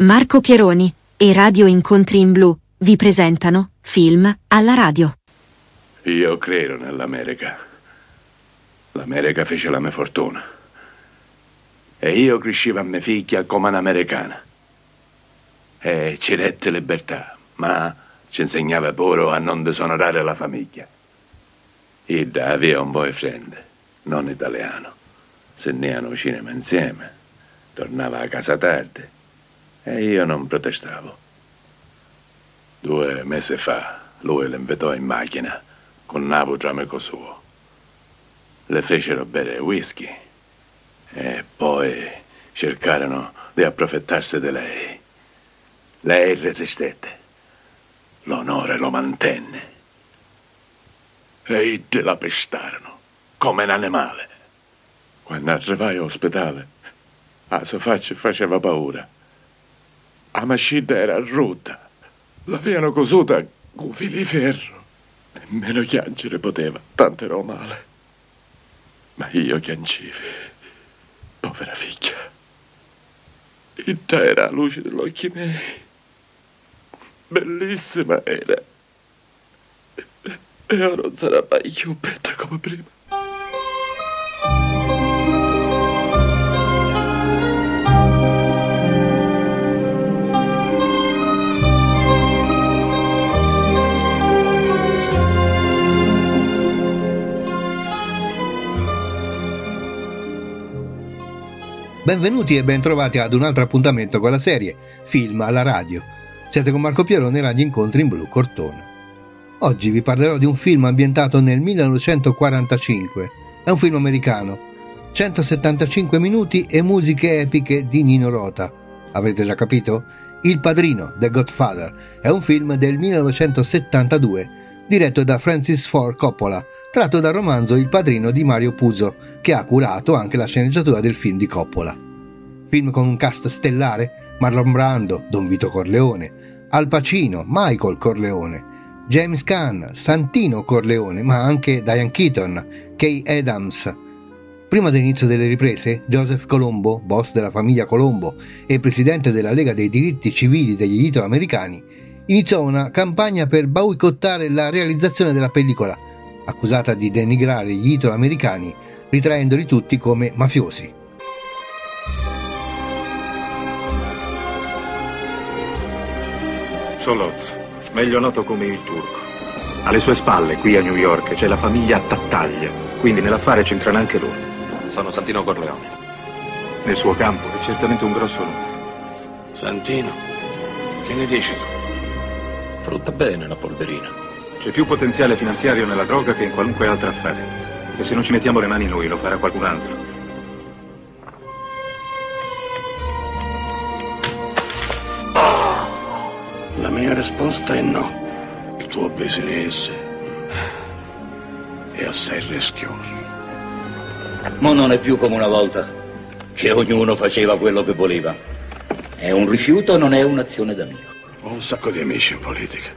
Marco Pieroni e Radio Incontri in Blu vi presentano Film alla radio. Io credo nell'America. L'America fece la mia fortuna. E io crescevo a mia figlia come un'americana. E ci dette libertà, ma ci insegnava pure a non disonorare la famiglia. Ida aveva un boyfriend, non italiano. Se andavano al cinema insieme, tornava a casa tardi e io non protestavo. 2 mesi fa lui le invitò in macchina con un altro amico suo. Le fecero bere whisky e poi cercarono di approfittarsi di lei. Lei resistette. L'onore lo mantenne. E te la pestarono come un animale. Quando arrivai all'ospedale, la sua faccia faceva paura. La mascina era rotta. L'avevano cosuta con fili di ferro. Nemmeno piangere poteva, tanto ero male. Ma io piangevi, povera figlia. Ida era la luce degli occhi miei. Bellissima era. E ora non sarà mai più bella come prima. Benvenuti e bentrovati ad un altro appuntamento con la serie Film alla radio. Siete con Marco Pieroni e Radio Incontri in Blu Cortona. Oggi vi parlerò di un film ambientato nel 1945. È un film americano, 175 minuti e musiche epiche di Nino Rota. Avrete già capito? Il Padrino, The Godfather, è un film del 1972 diretto da Francis Ford Coppola, tratto dal romanzo Il Padrino di Mario Puzo, che ha curato anche la sceneggiatura del film di Coppola. Film con un cast stellare: Marlon Brando, Don Vito Corleone, Al Pacino, Michael Corleone, James Caan, Santino Corleone, ma anche Diane Keaton, Kay Adams. Prima dell'inizio delle riprese, Joseph Colombo, boss della famiglia Colombo e presidente della Lega dei diritti civili degli italo-americani, iniziò una campagna per boicottare la realizzazione della pellicola, accusata di denigrare gli italo-americani, ritraendoli tutti come mafiosi. Solozzo, meglio noto come il Turco. Alle sue spalle, qui a New York, c'è la famiglia Tattaglia, quindi nell'affare c'entrano anche loro. Sono Santino Corleone. Nel suo campo è certamente un grosso nome. Santino, che ne dici tu? Frutta bene la polverina. C'è più potenziale finanziario nella droga che in qualunque altro affare. E se non ci mettiamo le mani noi, lo farà qualcun altro. La mia risposta è no. Il tuo business è assai rischioso. Ma non è più come una volta, che ognuno faceva quello che voleva. È un rifiuto o non è un'azione d'amico? Ho un sacco di amici in politica,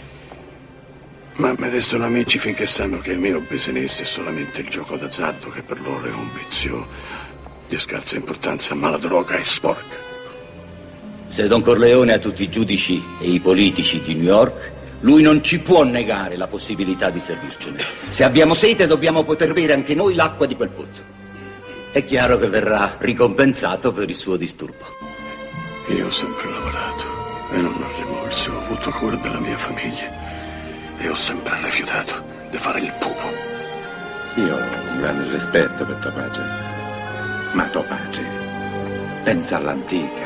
ma mi restano amici finché sanno che il mio business è solamente il gioco d'azzardo, che per loro è un vizio di scarsa importanza, ma la droga è sporca. Se Don Corleone ha tutti i giudici e i politici di New York, lui non ci può negare la possibilità di servircene. Se abbiamo sete dobbiamo poter bere anche noi l'acqua di quel pozzo. È chiaro che verrà ricompensato per il suo disturbo. Io ho sempre lavorato e non ho rimorso, ho avuto cura della mia famiglia e ho sempre rifiutato di fare il pupo. Io ho un grande rispetto per tuo padre. Ma tuo padre pensa all'antica.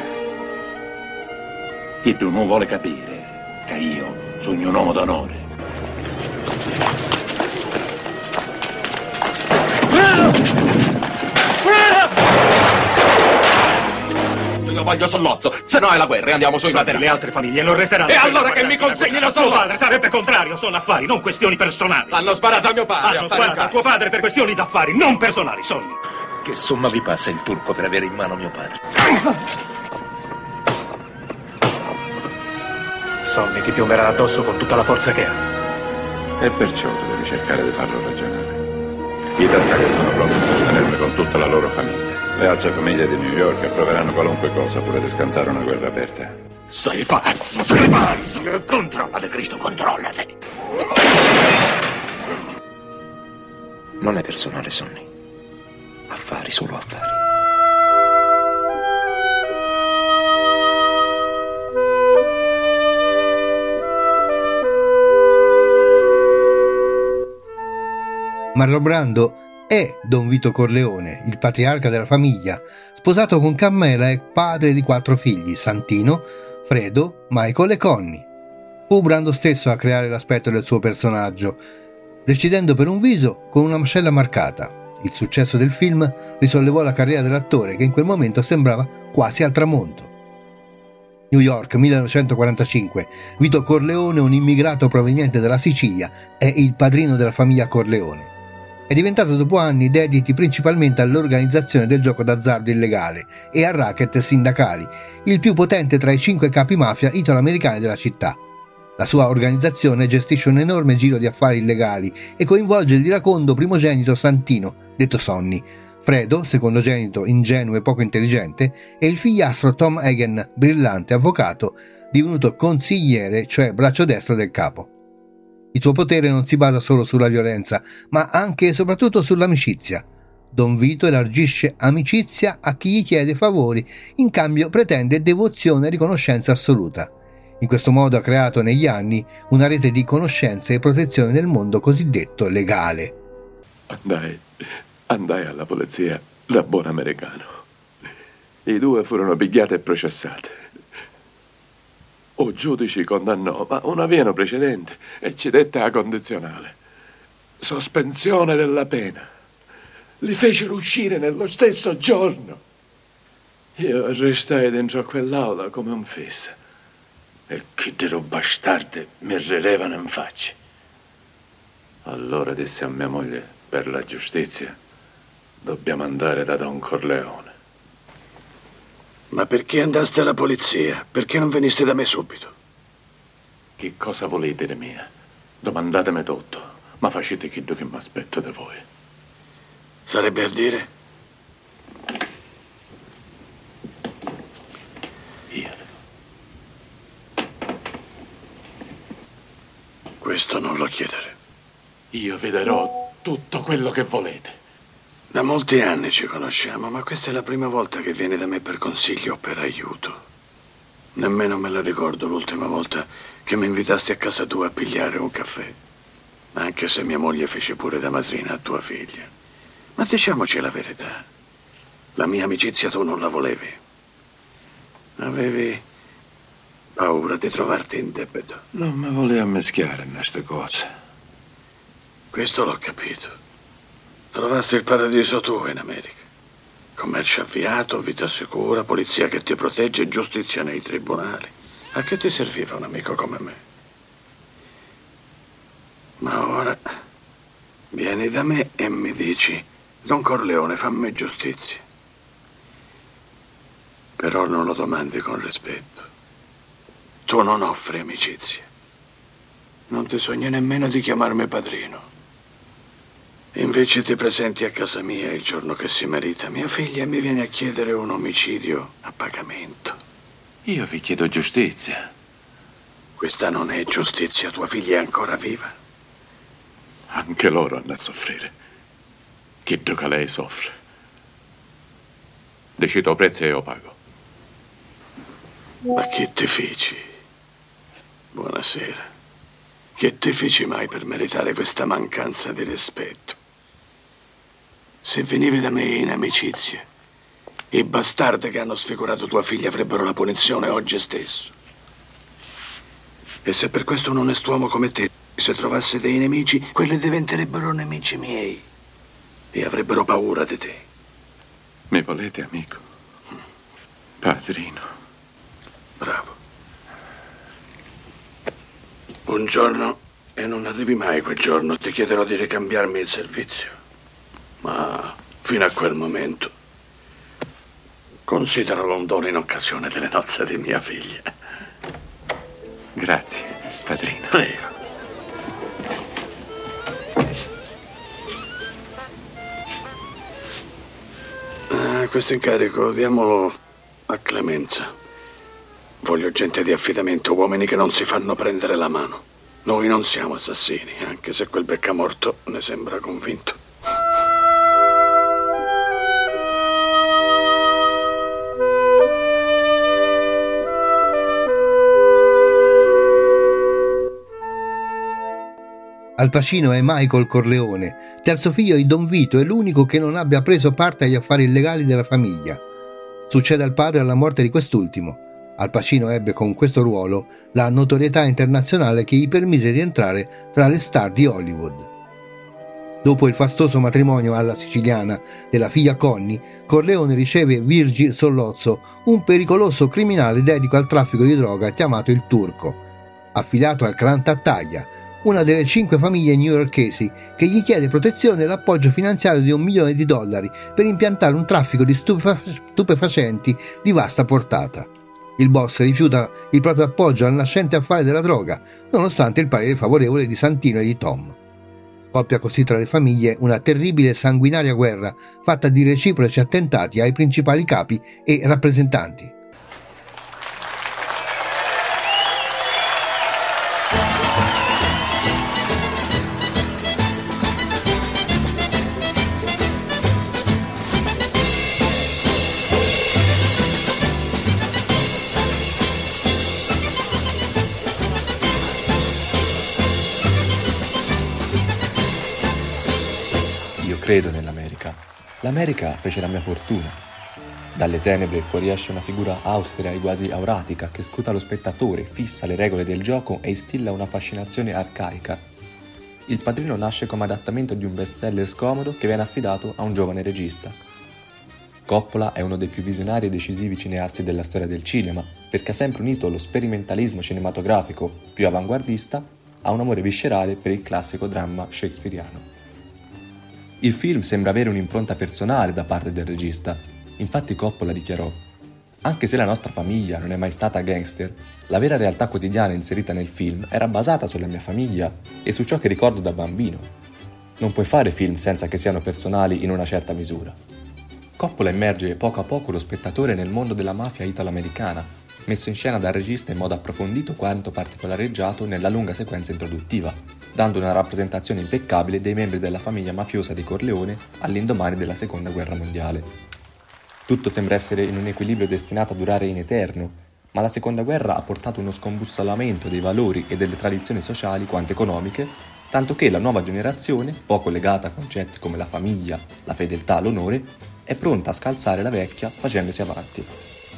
E tu non vuole capire che io sono un uomo d'onore. Io voglio Sollozzo, se no è la guerra e andiamo sui laterali. Le altre famiglie non resteranno. E allora che mi consegnino Suo Sollozzo? padre sarebbe contrario, sono affari, non questioni personali. Hanno sparato a mio padre. Hanno sparato a tuo padre per questioni d'affari, non personali, Sonny. Che somma vi passa il turco per avere in mano mio padre? Sonny ti piomberà addosso con tutta la forza che ha. E perciò tu devi cercare di farlo ragionare. I Tattaglia sono pronti a sostenermi con tutta la loro famiglia. Le altre famiglie di New York approveranno qualunque cosa pure di scansare una guerra aperta. Sei pazzo, sei pazzo! Controllate, Cristo, controllate! Non è personale, Sonny. Affari, solo affari. Marlon Brando è Don Vito Corleone, il patriarca della famiglia, sposato con Carmela e padre di 4 figli, Santino, Fredo, Michael e Connie. Fu Brando stesso a creare l'aspetto del suo personaggio, decidendo per un viso con una mascella marcata. Il successo del film risollevò la carriera dell'attore che in quel momento sembrava quasi al tramonto. New York, 1945. Vito Corleone, un immigrato proveniente dalla Sicilia, è il padrino della famiglia Corleone. È diventato dopo anni dediti principalmente all'organizzazione del gioco d'azzardo illegale e a racket sindacali, il più potente tra i 5 capi mafia italo-americani della città. La sua organizzazione gestisce un enorme giro di affari illegali e coinvolge il iracondo primogenito Santino, detto Sonny, Fredo, secondogenito ingenuo e poco intelligente, e il figliastro Tom Hagen, brillante avvocato, divenuto consigliere, cioè braccio destro del capo. Il suo potere non si basa solo sulla violenza, ma anche e soprattutto sull'amicizia. Don Vito elargisce amicizia a chi gli chiede favori, in cambio pretende devozione e riconoscenza assoluta. In questo modo ha creato negli anni una rete di conoscenze e protezione nel mondo cosiddetto legale. Andai alla polizia da buon americano. I 2 furono pigliati e processati. O giudice condannò, ma una via precedente e ci dette la condizionale. Sospensione della pena. Li fecero uscire nello stesso giorno. Io restai dentro a quell'aula come un fisso. E che dei bastardi mi rirevano in faccia. Allora dissi a mia moglie, per la giustizia, dobbiamo andare da Don Corleone. Ma perché andaste alla polizia? Perché non veniste da me subito? Che cosa volete di mia? Domandatemi tutto, ma facete quello che mi aspetto da voi. Sarebbe a dire? Questo non lo chiedere. Io vi darò tutto quello che volete. Da molti anni ci conosciamo, ma questa è la prima volta che vieni da me per consiglio o per aiuto. Nemmeno me la ricordo l'ultima volta che mi invitasti a casa tua a pigliare un caffè. Anche se mia moglie fece pure da madrina a tua figlia. Ma diciamoci la verità. La mia amicizia tu non la volevi. Avevi paura di trovarti in debito. Non mi volevo mischiare in queste cose. Questo l'ho capito. Trovasti il paradiso tu in America. Commercio avviato, vita sicura, polizia che ti protegge, giustizia nei tribunali. A che ti serviva un amico come me? Ma ora vieni da me e mi dici: Don Corleone, fammi giustizia. Però non lo domandi con rispetto. Tu non offri amicizia. Non ti sogni nemmeno di chiamarmi padrino. Invece ti presenti a casa mia il giorno che si merita mia figlia e mi vieni a chiedere un omicidio a pagamento. Io vi chiedo giustizia. Questa non è giustizia, tua figlia è ancora viva. Anche loro hanno a soffrire. Che che lei soffre. Decido il prezzo e io pago. Ma che ti feci? Buonasera. Che ti feci mai per meritare questa mancanza di rispetto? Se venivi da me in amicizia, i bastardi che hanno sfigurato tua figlia avrebbero la punizione oggi stesso. E se per questo un onest'uomo come te, se trovasse dei nemici, quelli diventerebbero nemici miei e avrebbero paura di te. Mi volete, amico? Padrino. Bravo. Un giorno, e non arrivi mai quel giorno, ti chiederò di ricambiarmi il servizio. Ma fino a quel momento, consideralo un dono in occasione delle nozze di mia figlia. Grazie, padrino. Prego. questo incarico diamolo a Clemenza. Voglio gente di affidamento, uomini che non si fanno prendere la mano. Noi non siamo assassini, anche se quel beccamorto ne sembra convinto. Al Pacino è Michael Corleone, terzo figlio di Don Vito e l'unico che non abbia preso parte agli affari illegali della famiglia. Succede al padre alla morte di quest'ultimo. Al Pacino ebbe con questo ruolo la notorietà internazionale che gli permise di entrare tra le star di Hollywood. Dopo il fastoso matrimonio alla siciliana della figlia Connie, Corleone riceve Virgil Sollozzo, un pericoloso criminale dedito al traffico di droga chiamato il Turco, affiliato al clan Tattaglia, una delle 5 famiglie newyorkesi, che gli chiede protezione e l'appoggio finanziario di $1 milione per impiantare un traffico di stupefacenti di vasta portata. Il boss rifiuta il proprio appoggio al nascente affare della droga, nonostante il parere favorevole di Santino e di Tom. Scoppia così tra le famiglie una terribile e sanguinaria guerra fatta di reciproci attentati ai principali capi e rappresentanti. Credo nell'America. L'America fece la mia fortuna. Dalle tenebre fuoriesce una figura austera e quasi auratica che scruta lo spettatore, fissa le regole del gioco e instilla una fascinazione arcaica. Il Padrino nasce come adattamento di un bestseller scomodo che viene affidato a un giovane regista. Coppola è uno dei più visionari e decisivi cineasti della storia del cinema, perché ha sempre unito lo sperimentalismo cinematografico più avanguardista a un amore viscerale per il classico dramma shakespeariano. Il film sembra avere un'impronta personale da parte del regista. Infatti Coppola dichiarò: anche se la nostra famiglia non è mai stata gangster, la vera realtà quotidiana inserita nel film era basata sulla mia famiglia e su ciò che ricordo da bambino. Non puoi fare film senza che siano personali in una certa misura. Coppola immerge poco a poco lo spettatore nel mondo della mafia italo-americana, messo in scena dal regista in modo approfondito quanto particolareggiato nella lunga sequenza introduttiva, dando una rappresentazione impeccabile dei membri della famiglia mafiosa di Corleone all'indomani della Seconda Guerra Mondiale. Tutto sembra essere in un equilibrio destinato a durare in eterno, ma la Seconda Guerra ha portato uno scombussolamento dei valori e delle tradizioni sociali quanto economiche, tanto che la nuova generazione, poco legata a concetti come la famiglia, la fedeltà, l'onore, è pronta a scalzare la vecchia facendosi avanti.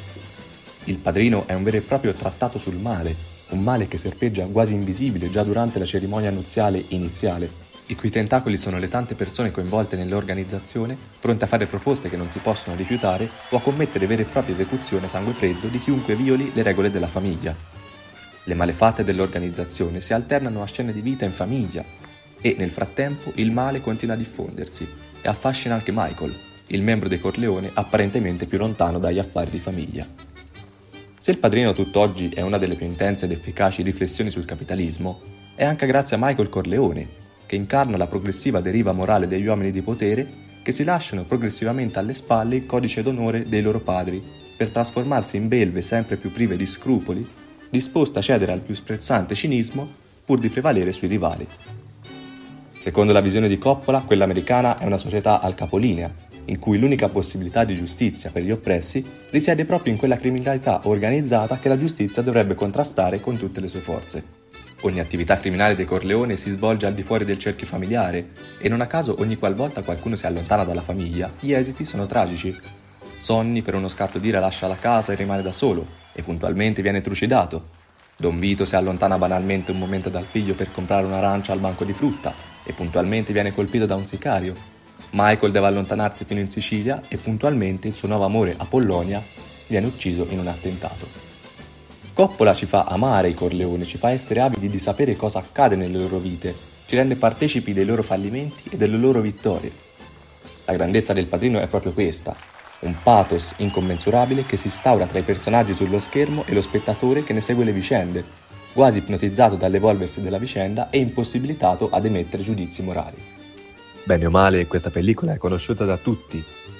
Il Padrino è un vero e proprio trattato sul male, un male che serpeggia quasi invisibile già durante la cerimonia nuziale iniziale, i cui tentacoli sono le tante persone coinvolte nell'organizzazione, pronte a fare proposte che non si possono rifiutare o a commettere vere e proprie esecuzioni a sangue freddo di chiunque violi le regole della famiglia. Le malefatte dell'organizzazione si alternano a scene di vita in famiglia e, nel frattempo, il male continua a diffondersi e affascina anche Michael, il membro dei Corleone apparentemente più lontano dagli affari di famiglia. Se Il Padrino tutt'oggi è una delle più intense ed efficaci riflessioni sul capitalismo, è anche grazie a Michael Corleone, che incarna la progressiva deriva morale degli uomini di potere che si lasciano progressivamente alle spalle il codice d'onore dei loro padri, per trasformarsi in belve sempre più prive di scrupoli, disposte a cedere al più sprezzante cinismo pur di prevalere sui rivali. Secondo la visione di Coppola, quella americana è una società al capolinea, in cui l'unica possibilità di giustizia per gli oppressi risiede proprio in quella criminalità organizzata che la giustizia dovrebbe contrastare con tutte le sue forze. Ogni attività criminale dei Corleone si svolge al di fuori del cerchio familiare e non a caso ogni qualvolta qualcuno si allontana dalla famiglia, gli esiti sono tragici. Sonny per uno scatto d'ira lascia la casa e rimane da solo e puntualmente viene trucidato. Don Vito si allontana banalmente un momento dal figlio per comprare un'arancia al banco di frutta e puntualmente viene colpito da un sicario. Michael deve allontanarsi fino in Sicilia e puntualmente il suo nuovo amore Apollonia viene ucciso in un attentato. Coppola ci fa amare i Corleone, ci fa essere avidi di sapere cosa accade nelle loro vite, ci rende partecipi dei loro fallimenti e delle loro vittorie. La grandezza del Padrino è proprio questa, un pathos incommensurabile che si instaura tra i personaggi sullo schermo e lo spettatore che ne segue le vicende, quasi ipnotizzato dall'evolversi della vicenda e impossibilitato ad emettere giudizi morali. Bene o male, questa pellicola è conosciuta da tutti,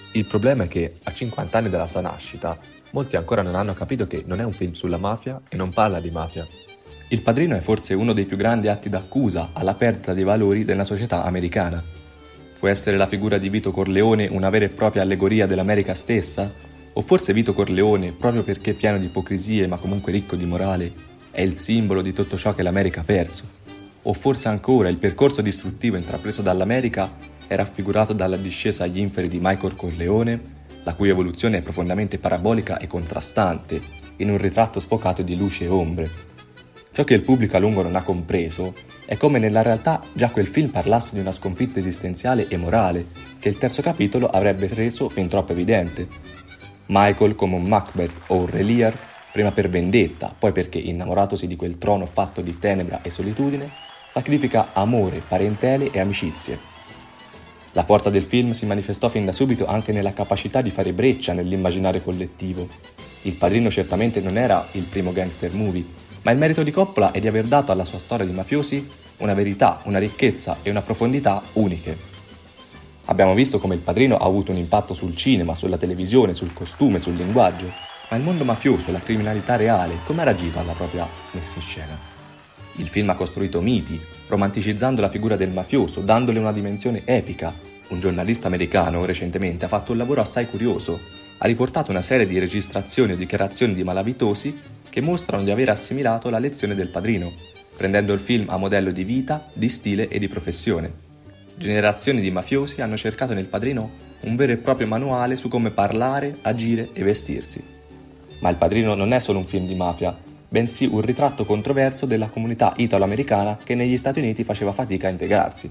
Il problema è che a 50 anni dalla sua nascita molti ancora non hanno capito che non è un film sulla mafia e non parla di mafia. Il Padrino è forse uno dei più grandi atti d'accusa alla perdita dei valori della società americana. Può essere la figura di Vito Corleone una vera e propria allegoria dell'America stessa? O forse Vito Corleone, proprio perché pieno di ipocrisie ma comunque ricco di morale, è il simbolo di tutto ciò che l'America ha perso? O forse ancora il percorso distruttivo intrapreso dall'America è raffigurato dalla discesa agli inferi di Michael Corleone, la cui evoluzione è profondamente parabolica e contrastante, in un ritratto sfocato di luci e ombre. Ciò che il pubblico a lungo non ha compreso è come nella realtà già quel film parlasse di una sconfitta esistenziale e morale che il terzo capitolo avrebbe reso fin troppo evidente. Michael, come un Macbeth o un Re Lear, prima per vendetta, poi perché innamoratosi di quel trono fatto di tenebra e solitudine, sacrifica amore, parentele e amicizie. La forza del film si manifestò fin da subito anche nella capacità di fare breccia nell'immaginario collettivo. Il Padrino certamente non era il primo gangster movie, ma il merito di Coppola è di aver dato alla sua storia di mafiosi una verità, una ricchezza e una profondità uniche. Abbiamo visto come il Padrino ha avuto un impatto sul cinema, sulla televisione, sul costume, sul linguaggio, ma il mondo mafioso e la criminalità reale come ha reagito alla propria messa in scena? Il film ha costruito miti, romanticizzando la figura del mafioso, dandole una dimensione epica. Un giornalista americano recentemente ha fatto un lavoro assai curioso. Ha riportato una serie di registrazioni o dichiarazioni di malavitosi che mostrano di aver assimilato la lezione del Padrino, prendendo il film a modello di vita, di stile e di professione. Generazioni di mafiosi hanno cercato nel Padrino un vero e proprio manuale su come parlare, agire e vestirsi. Ma il Padrino non è solo un film di mafia, bensì un ritratto controverso della comunità italo-americana che negli Stati Uniti faceva fatica a integrarsi.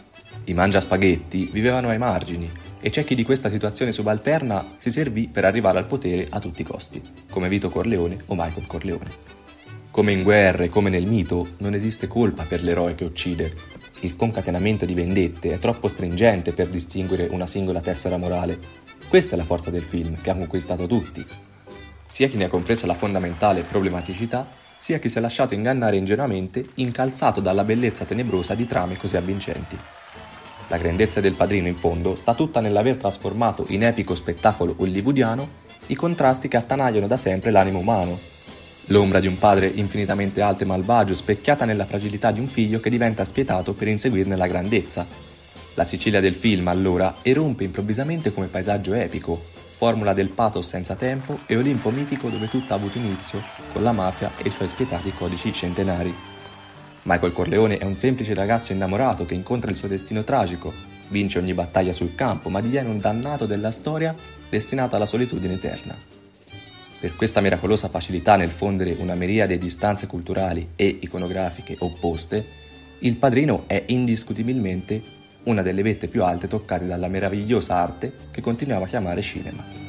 I mangiaspaghetti vivevano ai margini e c'è chi di questa situazione subalterna si servì per arrivare al potere a tutti i costi, come Vito Corleone o Michael Corleone. Come in guerre, come nel mito, non esiste colpa per l'eroe che uccide. Il concatenamento di vendette è troppo stringente per distinguere una singola tessera morale. Questa è la forza del film, che ha conquistato tutti. Sia chi ne ha compreso la fondamentale problematicità, sia chi si è lasciato ingannare ingenuamente, incalzato dalla bellezza tenebrosa di trame così avvincenti. La grandezza del Padrino, in fondo, sta tutta nell'aver trasformato in epico spettacolo hollywoodiano i contrasti che attanagliano da sempre l'animo umano. L'ombra di un padre infinitamente alto e malvagio specchiata nella fragilità di un figlio che diventa spietato per inseguirne la grandezza. La Sicilia del film, allora, erompe improvvisamente come paesaggio epico, formula del pathos senza tempo e Olimpo mitico dove tutto ha avuto inizio con la mafia e i suoi spietati codici centenari. Michael Corleone è un semplice ragazzo innamorato che incontra il suo destino tragico, vince ogni battaglia sul campo, ma diviene un dannato della storia destinato alla solitudine eterna. Per questa miracolosa facilità nel fondere una miriade di istanze culturali e iconografiche opposte, il Padrino è indiscutibilmente una delle vette più alte toccate dalla meravigliosa arte che continuiamo a chiamare cinema.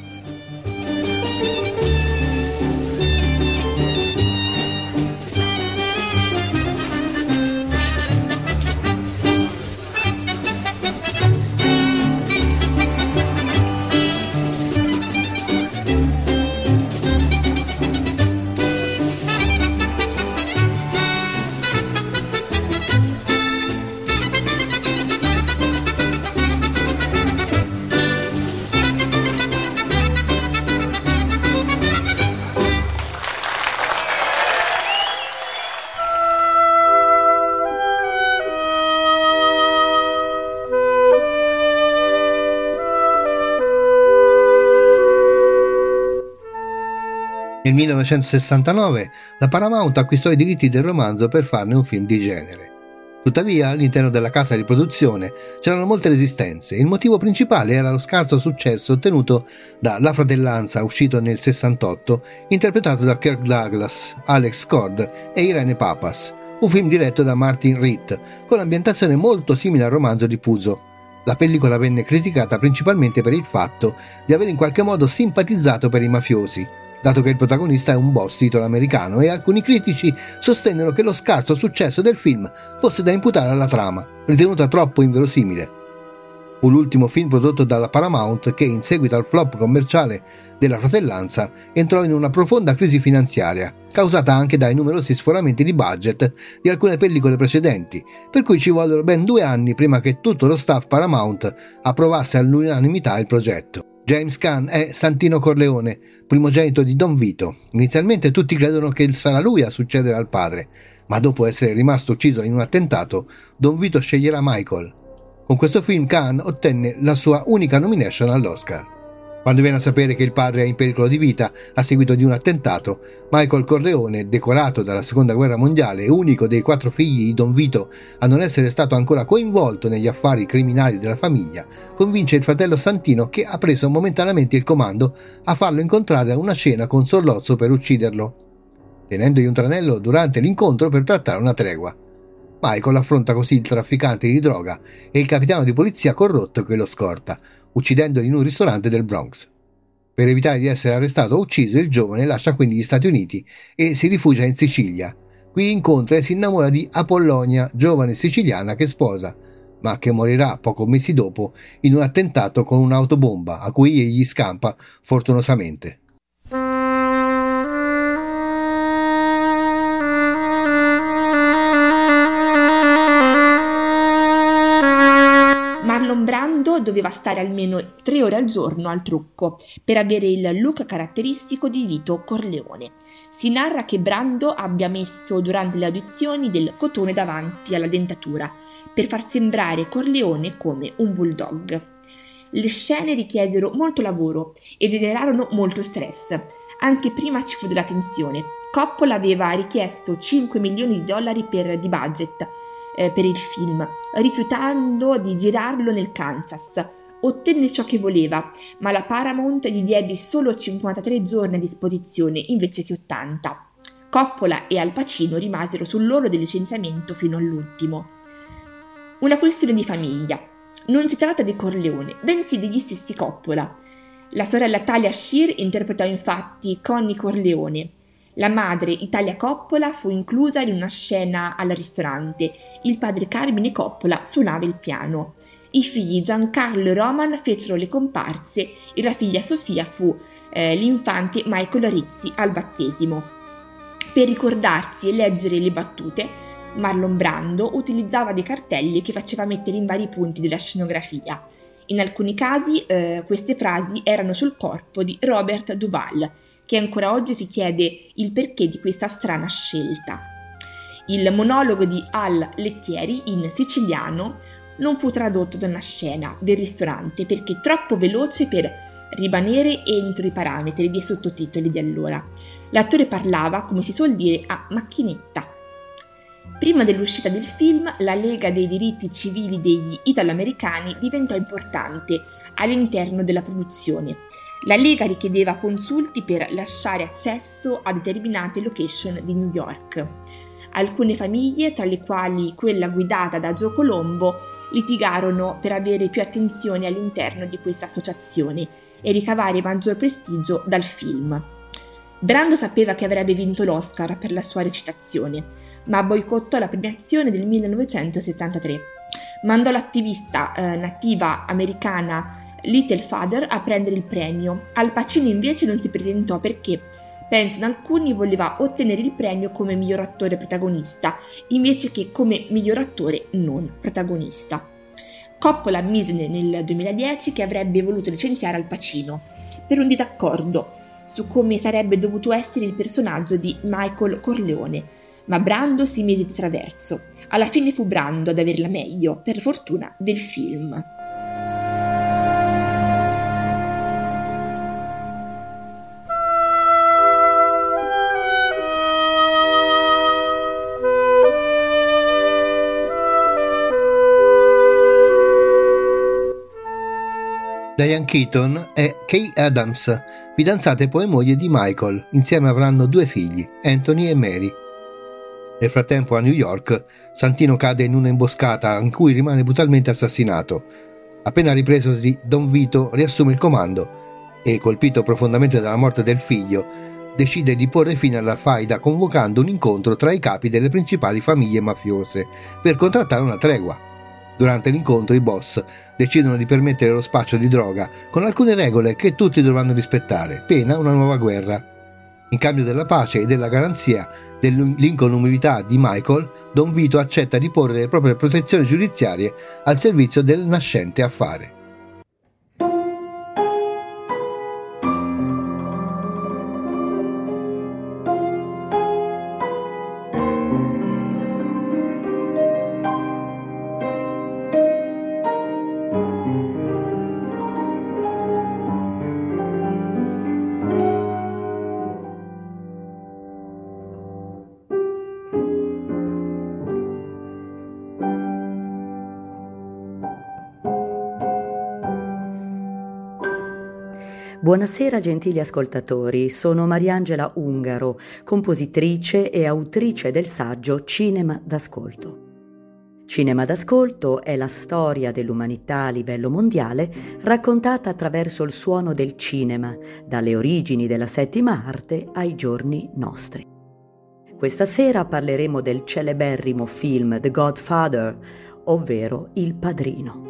Nel 1969 la Paramount acquistò i diritti del romanzo per farne un film di genere. Tuttavia, all'interno della casa di produzione c'erano molte resistenze. Il motivo principale era lo scarso successo ottenuto da La Fratellanza, uscito nel 68, interpretato da Kirk Douglas, Alex Cord e Irene Papas, un film diretto da Martin Ritt, con l'ambientazione molto simile al romanzo di Puzo. La pellicola venne criticata principalmente per il fatto di aver in qualche modo simpatizzato per i mafiosi, dato che il protagonista è un boss italo-americano, e alcuni critici sostennero che lo scarso successo del film fosse da imputare alla trama, ritenuta troppo inverosimile. Fu l'ultimo film prodotto dalla Paramount che, in seguito al flop commerciale della Fratellanza, entrò in una profonda crisi finanziaria, causata anche dai numerosi sforamenti di budget di alcune pellicole precedenti, per cui ci vollero ben 2 anni prima che tutto lo staff Paramount approvasse all'unanimità il progetto. James Caan è Santino Corleone, primogenito di Don Vito. Inizialmente tutti credono che sarà lui a succedere al padre, ma dopo essere rimasto ucciso in un attentato, Don Vito sceglierà Michael. Con questo film Caan ottenne la sua unica nomination all'Oscar. Quando viene a sapere che il padre è in pericolo di vita a seguito di un attentato, Michael Corleone, decorato dalla Seconda Guerra Mondiale e unico dei 4 figli di Don Vito a non essere stato ancora coinvolto negli affari criminali della famiglia, convince il fratello Santino, che ha preso momentaneamente il comando, a farlo incontrare a una cena con Sollozzo per ucciderlo, tenendogli un tranello durante l'incontro per trattare una tregua. Michael affronta così il trafficante di droga e il capitano di polizia corrotto che lo scorta, uccidendolo in un ristorante del Bronx. Per evitare di essere arrestato o ucciso, il giovane lascia quindi gli Stati Uniti e si rifugia in Sicilia. Qui incontra e si innamora di Apollonia, giovane siciliana che sposa, ma che morirà pochi mesi dopo in un attentato con un'autobomba a cui egli scampa fortunosamente. Marlon Brando doveva stare almeno 3 ore al giorno al trucco per avere il look caratteristico di Vito Corleone. Si narra che Brando abbia messo durante le audizioni del cotone davanti alla dentatura per far sembrare Corleone come un bulldog. Le scene richiesero molto lavoro e generarono molto stress. Anche prima ci fu della tensione. Coppola aveva richiesto $5 milioni di budget per il film, rifiutando di girarlo nel Kansas. Ottenne ciò che voleva, ma la Paramount gli diede solo 53 giorni a disposizione invece che 80. Coppola e Al Pacino rimasero sull'orlo del licenziamento fino all'ultimo. Una questione di famiglia. Non si tratta di Corleone, bensì degli stessi Coppola. La sorella Talia Shire interpretò infatti Connie Corleone. La madre, Italia Coppola, fu inclusa in una scena al ristorante. Il padre Carmine Coppola suonava il piano. I figli Giancarlo e Roman fecero le comparse e la figlia Sofia fu l'infante Michael Rizzi al battesimo. Per ricordarsi e leggere le battute, Marlon Brando utilizzava dei cartelli che faceva mettere in vari punti della scenografia. In alcuni casi queste frasi erano sul corpo di Robert Duvall, che ancora oggi si chiede il perché di questa strana scelta. Il monologo di Al Lettieri in siciliano non fu tradotto da una scena del ristorante perché troppo veloce per rimanere entro i parametri dei sottotitoli di allora. L'attore parlava, come si suol dire, a macchinetta. Prima dell'uscita del film, la Lega dei diritti civili degli italoamericani diventò importante all'interno della produzione. La Lega richiedeva consulti per lasciare accesso a determinate location di New York. Alcune famiglie, tra le quali quella guidata da Joe Colombo, litigarono per avere più attenzione all'interno di questa associazione e ricavare maggior prestigio dal film. Brando sapeva che avrebbe vinto l'Oscar per la sua recitazione, ma boicottò la premiazione del 1973. Mandò l'attivista nativa americana Littlefather a prendere il premio. Al Pacino invece non si presentò perché, pensano alcuni, voleva ottenere il premio come miglior attore protagonista invece che come miglior attore non protagonista. Coppola ammise nel 2010 che avrebbe voluto licenziare Al Pacino per un disaccordo su come sarebbe dovuto essere il personaggio di Michael Corleone, ma Brando si mise di traverso. Alla fine fu Brando ad avere la meglio, per fortuna, del film. Diane Keaton è Kay Adams, fidanzata e poi moglie di Michael. Insieme avranno 2 figli, Anthony e Mary. Nel frattempo a New York, Santino cade in un'imboscata in cui rimane brutalmente assassinato. Appena ripresosi, Don Vito riassume il comando e, colpito profondamente dalla morte del figlio, decide di porre fine alla faida convocando un incontro tra i capi delle principali famiglie mafiose per contrattare una tregua. Durante l'incontro i boss decidono di permettere lo spaccio di droga con alcune regole che tutti dovranno rispettare, pena una nuova guerra. In cambio della pace e della garanzia dell'incolumità di Michael, Don Vito accetta di porre le proprie protezioni giudiziarie al servizio del nascente affare. Buonasera gentili ascoltatori, sono Mariangela Ungaro, compositrice e autrice del saggio Cinema d'ascolto. Cinema d'ascolto è la storia dell'umanità a livello mondiale raccontata attraverso il suono del cinema, dalle origini della settima arte ai giorni nostri. Questa sera parleremo del celeberrimo film The Godfather, ovvero Il Padrino.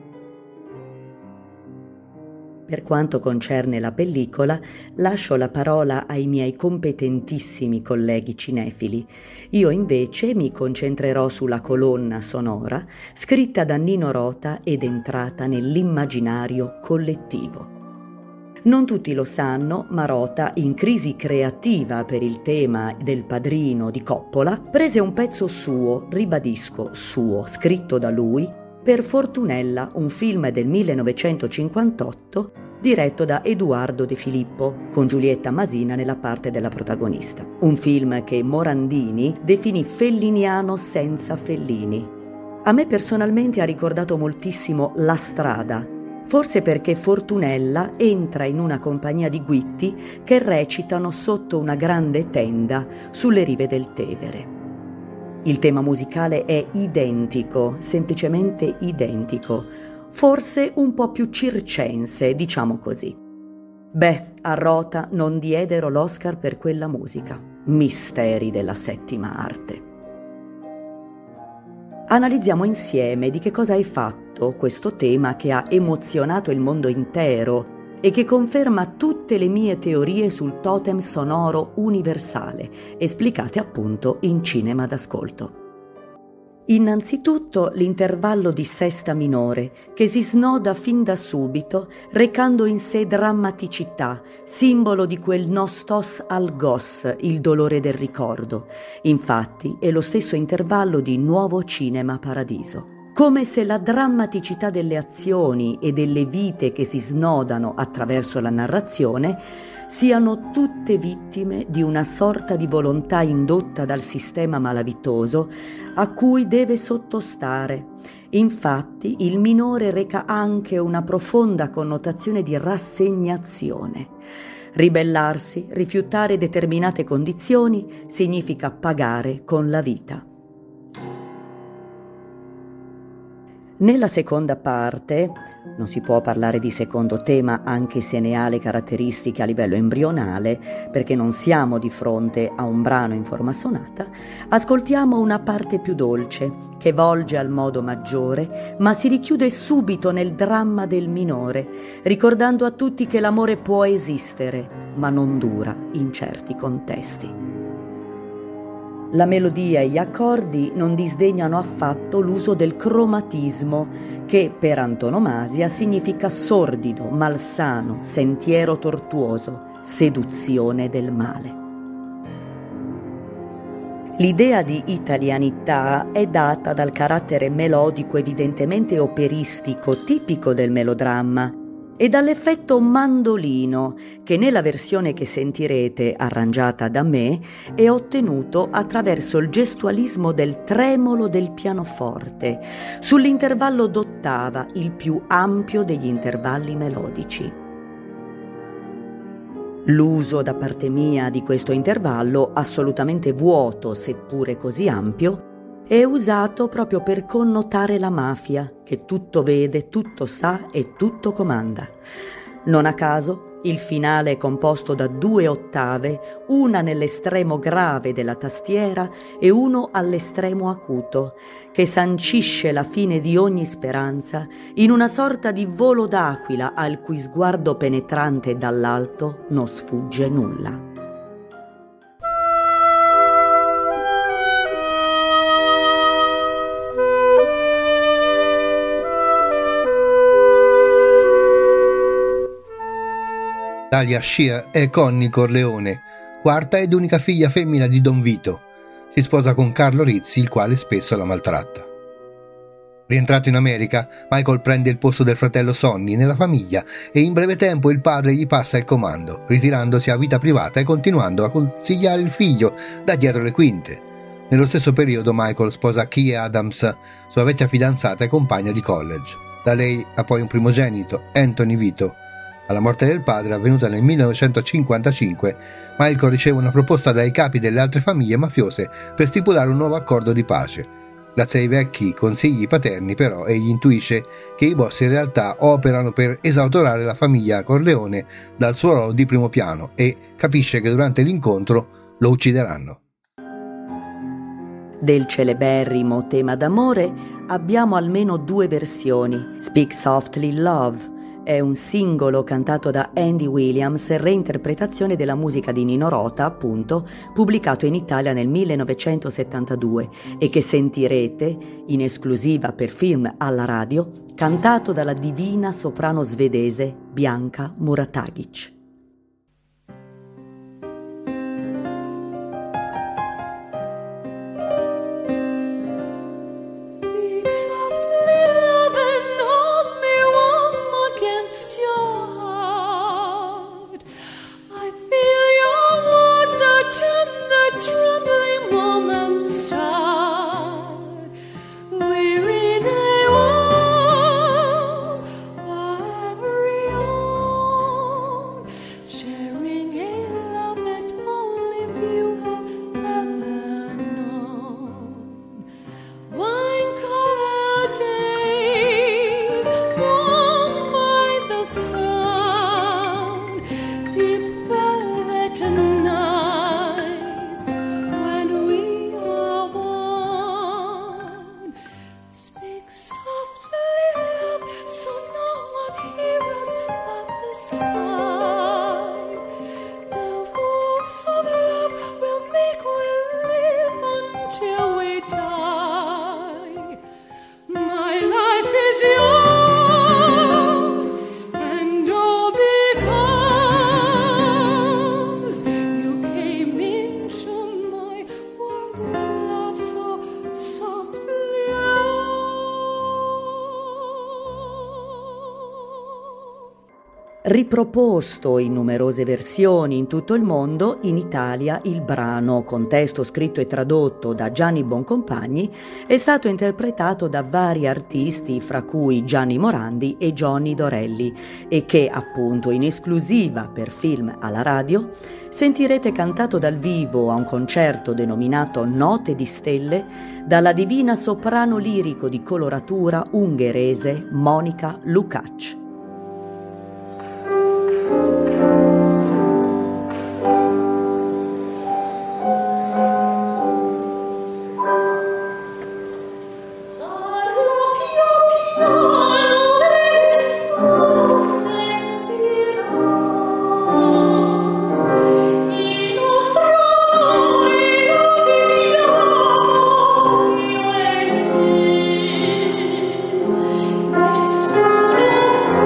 Per quanto concerne la pellicola, lascio la parola ai miei competentissimi colleghi cinefili. Io invece mi concentrerò sulla colonna sonora scritta da Nino Rota ed entrata nell'immaginario collettivo. Non tutti lo sanno, ma Rota, in crisi creativa per il tema del Padrino di Coppola, prese un pezzo suo, ribadisco suo, scritto da lui, per Fortunella, un film del 1958 diretto da Edoardo De Filippo, con Giulietta Masina nella parte della protagonista. Un film che Morandini definì felliniano senza Fellini. A me personalmente ha ricordato moltissimo La Strada, forse perché Fortunella entra in una compagnia di guitti che recitano sotto una grande tenda sulle rive del Tevere. Il tema musicale è identico, semplicemente identico, forse un po' più circense, diciamo così. Beh, a Rota non diedero l'Oscar per quella musica. Misteri della settima arte. Analizziamo insieme di che cosa hai fatto questo tema che ha emozionato il mondo intero e che conferma tutte le mie teorie sul totem sonoro universale, esplicate appunto in Cinema d'ascolto. Innanzitutto l'intervallo di sesta minore, che si snoda fin da subito, recando in sé drammaticità, simbolo di quel nostos al gos, il dolore del ricordo. Infatti è lo stesso intervallo di Nuovo Cinema Paradiso. Come se la drammaticità delle azioni e delle vite che si snodano attraverso la narrazione siano tutte vittime di una sorta di volontà indotta dal sistema malavitoso a cui deve sottostare. Infatti, il minore reca anche una profonda connotazione di rassegnazione. Ribellarsi, rifiutare determinate condizioni, significa pagare con la vita. Nella seconda parte, non si può parlare di secondo tema anche se ne ha le caratteristiche a livello embrionale, perché non siamo di fronte a un brano in forma sonata, ascoltiamo una parte più dolce, che volge al modo maggiore, ma si richiude subito nel dramma del minore, ricordando a tutti che l'amore può esistere, ma non dura in certi contesti. La melodia e gli accordi non disdegnano affatto l'uso del cromatismo, che per antonomasia significa sordido, malsano, sentiero tortuoso, seduzione del male. L'idea di italianità è data dal carattere melodico evidentemente operistico tipico del melodramma, e dall'effetto mandolino che nella versione che sentirete arrangiata da me è ottenuto attraverso il gestualismo del tremolo del pianoforte sull'intervallo d'ottava, il più ampio degli intervalli melodici. L'uso da parte mia di questo intervallo, assolutamente vuoto seppure così ampio, è usato proprio per connotare la mafia, che tutto vede, tutto sa e tutto comanda. Non a caso, il finale è composto da 2 ottave, una nell'estremo grave della tastiera e uno all'estremo acuto, che sancisce la fine di ogni speranza in una sorta di volo d'aquila al cui sguardo penetrante dall'alto non sfugge nulla. Talia Shire è Connie Corleone, quarta ed unica figlia femmina di Don Vito. Si sposa con Carlo Rizzi, il quale spesso la maltratta. Rientrato in America, Michael prende il posto del fratello Sonny nella famiglia e in breve tempo il padre gli passa il comando, ritirandosi a vita privata e continuando a consigliare il figlio da dietro le quinte. Nello stesso periodo Michael sposa Kie Adams, sua vecchia fidanzata e compagna di college. Da lei ha poi un primogenito, Anthony Vito, Alla morte del padre, avvenuta nel 1955, Michael riceve una proposta dai capi delle altre famiglie mafiose per stipulare un nuovo accordo di pace. Grazie ai vecchi consigli paterni, però, egli intuisce che i boss in realtà operano per esautorare la famiglia Corleone dal suo ruolo di primo piano e capisce che durante l'incontro lo uccideranno. Del celeberrimo tema d'amore abbiamo almeno 2 versioni. Speak Softly Love è un singolo cantato da Andy Williams, reinterpretazione della musica di Nino Rota, appunto, pubblicato in Italia nel 1972 e che sentirete in esclusiva per Film alla Radio, cantato dalla divina soprano svedese Bianca Muratagic. Riproposto in numerose versioni in tutto il mondo, in Italia il brano, con testo scritto e tradotto da Gianni Boncompagni, è stato interpretato da vari artisti, fra cui Gianni Morandi e Johnny Dorelli, e che, appunto, in esclusiva per Film alla Radio, sentirete cantato dal vivo a un concerto denominato Note di Stelle dalla divina soprano lirico di coloratura ungherese Monica Lukács. Nessuno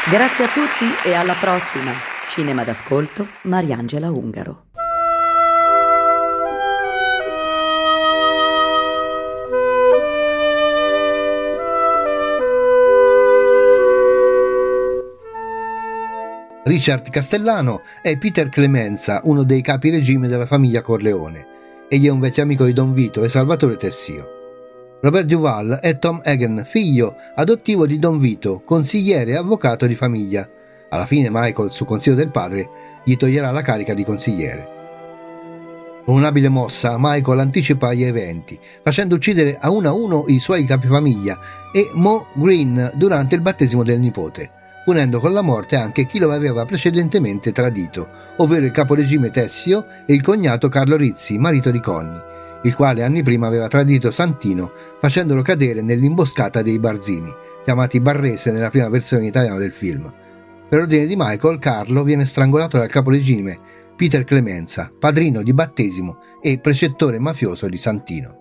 Grazie a tutti e alla prossima. Cinema d'ascolto, Mariangela Ungaro. Richard Castellano è Peter Clemenza, uno dei capi regime della famiglia Corleone. Egli è un vecchio amico di Don Vito e Salvatore Tessio. Robert Duvall è Tom Hagen, figlio adottivo di Don Vito, consigliere e avvocato di famiglia. Alla fine Michael, su consiglio del padre, gli toglierà la carica di consigliere. Con un'abile mossa, Michael anticipa gli eventi, facendo uccidere a uno i suoi capifamiglia e Mo Green durante il battesimo del nipote, punendo con la morte anche chi lo aveva precedentemente tradito, ovvero il caporegime Tessio e il cognato Carlo Rizzi, marito di Connie, il quale anni prima aveva tradito Santino facendolo cadere nell'imboscata dei Barzini, chiamati Barrese nella prima versione italiana del film. Per ordine di Michael, Carlo viene strangolato dal caporegime Peter Clemenza, padrino di battesimo e precettore mafioso di Santino.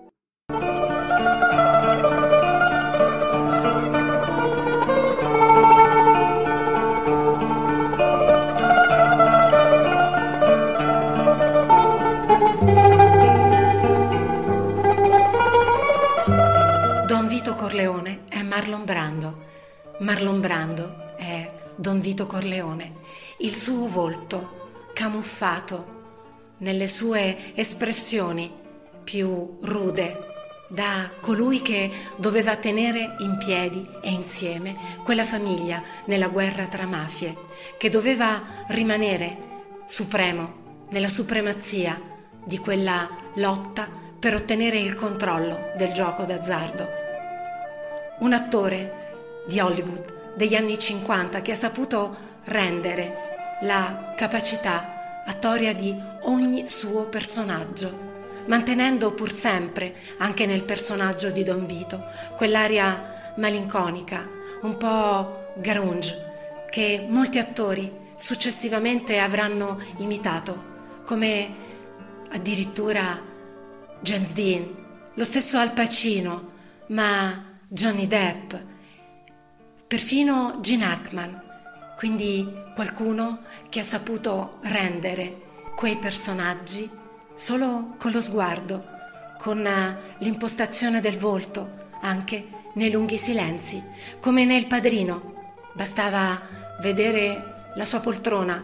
Don Vito Corleone è Marlon Brando. Marlon Brando è Don Vito Corleone. Il suo volto camuffato nelle sue espressioni più rude, da colui che doveva tenere in piedi e insieme quella famiglia nella guerra tra mafie, che doveva rimanere supremo nella supremazia di quella lotta per ottenere il controllo del gioco d'azzardo. Un attore di Hollywood degli anni 50 che ha saputo rendere la capacità attoria di ogni suo personaggio, mantenendo pur sempre, anche nel personaggio di Don Vito, quell'aria malinconica, un po' grunge, che molti attori successivamente avranno imitato, come addirittura James Dean, lo stesso Al Pacino, ma Johnny Depp, perfino Gene Hackman, quindi qualcuno che ha saputo rendere quei personaggi solo con lo sguardo, con l'impostazione del volto, anche nei lunghi silenzi, come nel Padrino. Bastava vedere la sua poltrona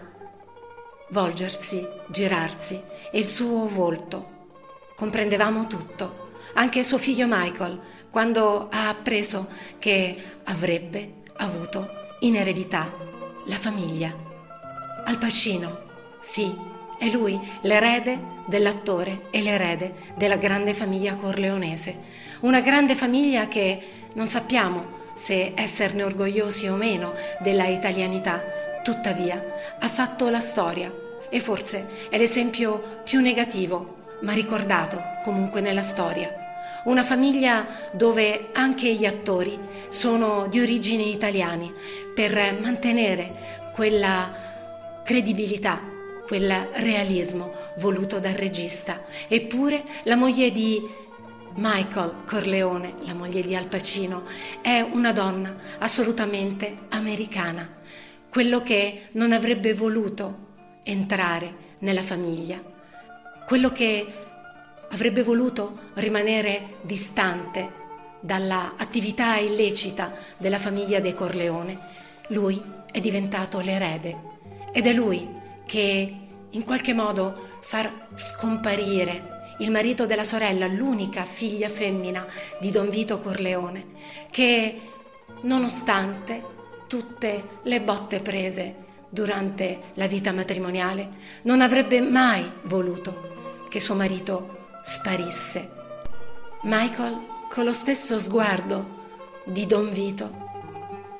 volgersi, girarsi e il suo volto. Comprendevamo tutto, anche suo figlio Michael, quando ha appreso che avrebbe avuto in eredità la famiglia. Al Pacino, sì, è lui l'erede dell'attore e l'erede della grande famiglia corleonese, una grande famiglia che non sappiamo se esserne orgogliosi o meno della italianità, tuttavia ha fatto la storia e forse è l'esempio più negativo, ma ricordato comunque nella storia. Una famiglia dove anche gli attori sono di origini italiane per mantenere quella credibilità, quel realismo voluto dal regista. Eppure la moglie di Michael Corleone, la moglie di Al Pacino, è una donna assolutamente americana, quello che non avrebbe voluto entrare nella famiglia, quello che avrebbe voluto rimanere distante dalla attività illecita della famiglia dei Corleone. Lui è diventato l'erede ed è lui che in qualche modo far scomparire il marito della sorella, l'unica figlia femmina di Don Vito Corleone, che nonostante tutte le botte prese durante la vita matrimoniale non avrebbe mai voluto che suo marito sparisse. Michael, con lo stesso sguardo di Don Vito,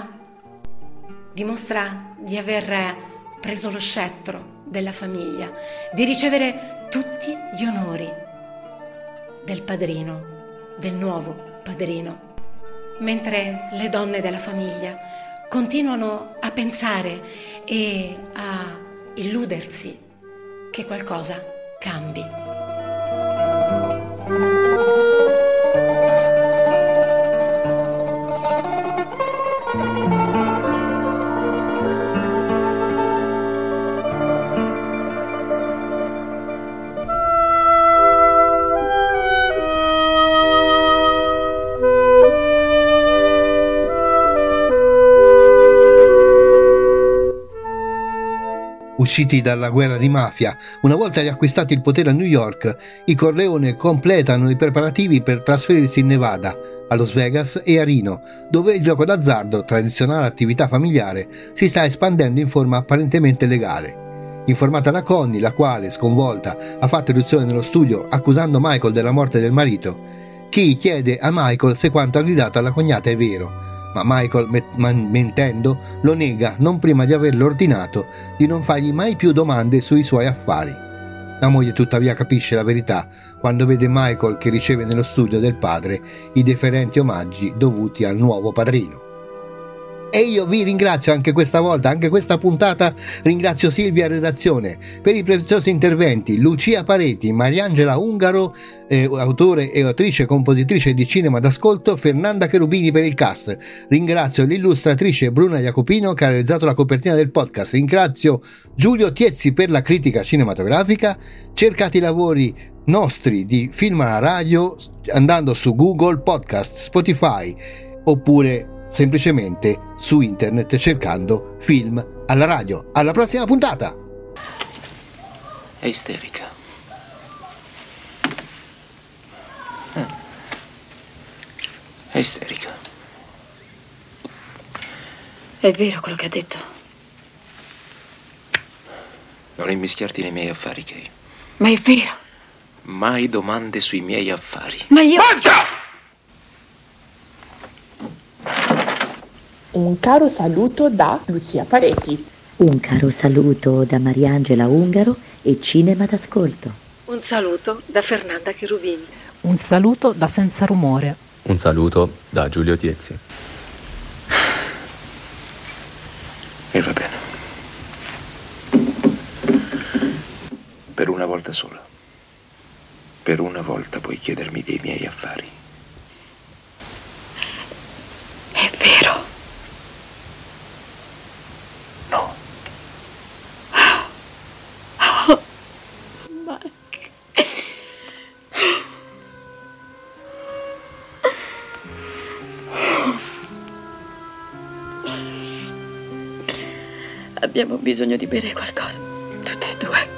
dimostra di aver preso lo scettro della famiglia, di ricevere tutti gli onori del padrino, del nuovo padrino, mentre le donne della famiglia continuano a pensare e a illudersi che qualcosa cambi. Usciti dalla guerra di mafia, una volta riacquistati il potere a New York, i Corleone completano i preparativi per trasferirsi in Nevada, a Las Vegas e a Reno, dove il gioco d'azzardo, tradizionale attività familiare, si sta espandendo in forma apparentemente legale. Informata da Connie, la quale, sconvolta, ha fatto irruzione nello studio accusando Michael della morte del marito, Key chiede a Michael se quanto ha gridato alla cognata è vero, ma Michael, mentendo, lo nega non prima di averle ordinato di non fargli mai più domande sui suoi affari. La moglie tuttavia capisce la verità quando vede Michael che riceve nello studio del padre i deferenti omaggi dovuti al nuovo padrino. E io vi ringrazio anche questa volta, anche questa puntata ringrazio Silvia e redazione per i preziosi interventi, Lucia Pareti, Mariangela Ungaro, autore e autrice e compositrice di cinema d'ascolto, Fernanda Cherubini per il cast. Ringrazio l'illustratrice Bruna Jacopino che ha realizzato la copertina del podcast. Ringrazio Giulio Tiezzi per la critica cinematografica. Cercate i lavori nostri di Film alla Radio andando su Google Podcast, Spotify oppure semplicemente su internet cercando Film alla Radio. Alla prossima puntata! È isterica. È isterica. È vero quello che ha detto? Non immischiarti nei miei affari, Kay. Ma è vero? Mai domande sui miei affari. Ma io... Basta! Un caro saluto da Lucia Pareti. Un caro saluto da Mariangela Ungaro e Cinema d'Ascolto. Un saluto da Fernanda Cherubini. Un saluto da Senza Rumore. Un saluto da Giulio Tiezzi. E va bene. Per una volta sola. Per una volta puoi chiedermi dei miei affari. È vero. No. Ma... Abbiamo bisogno di bere qualcosa, tutte e due.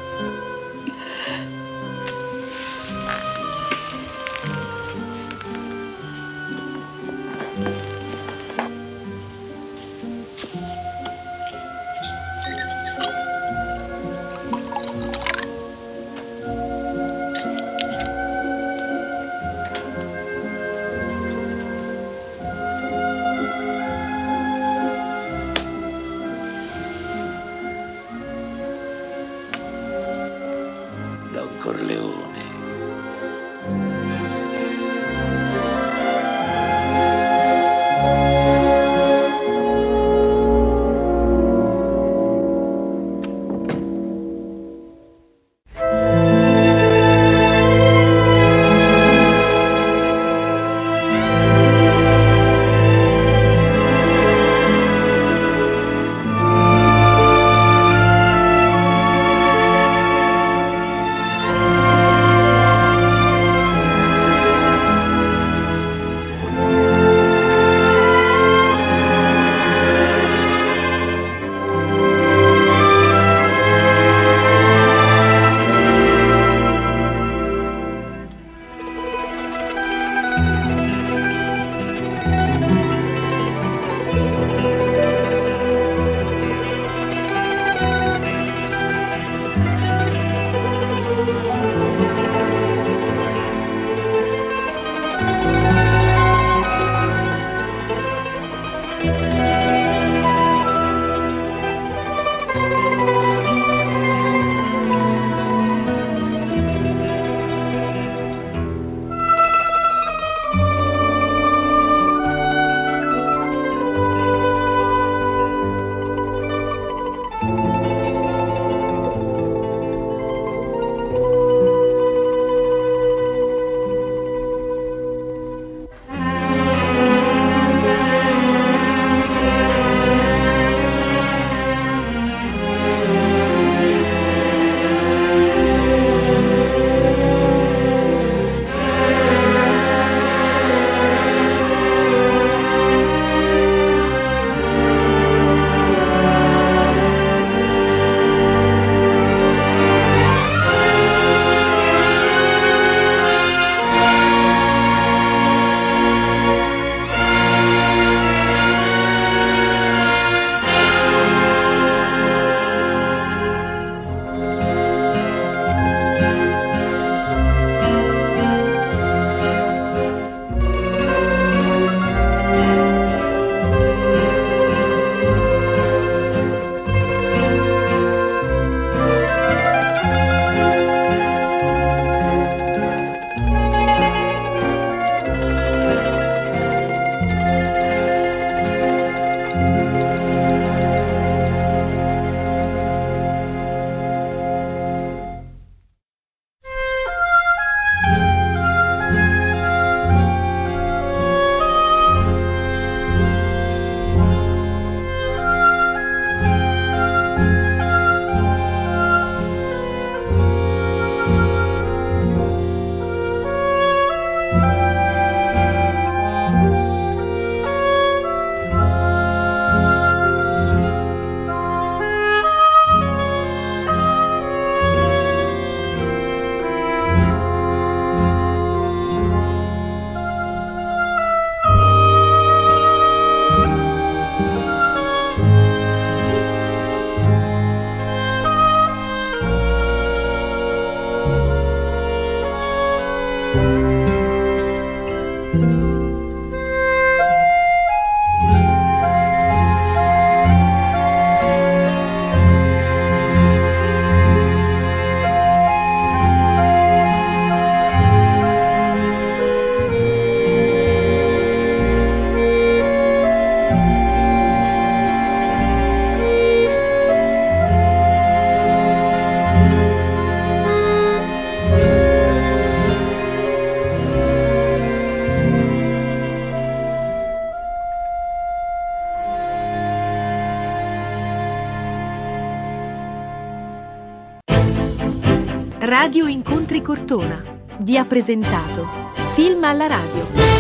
Radio Incontri Cortona vi ha presentato Film alla radio.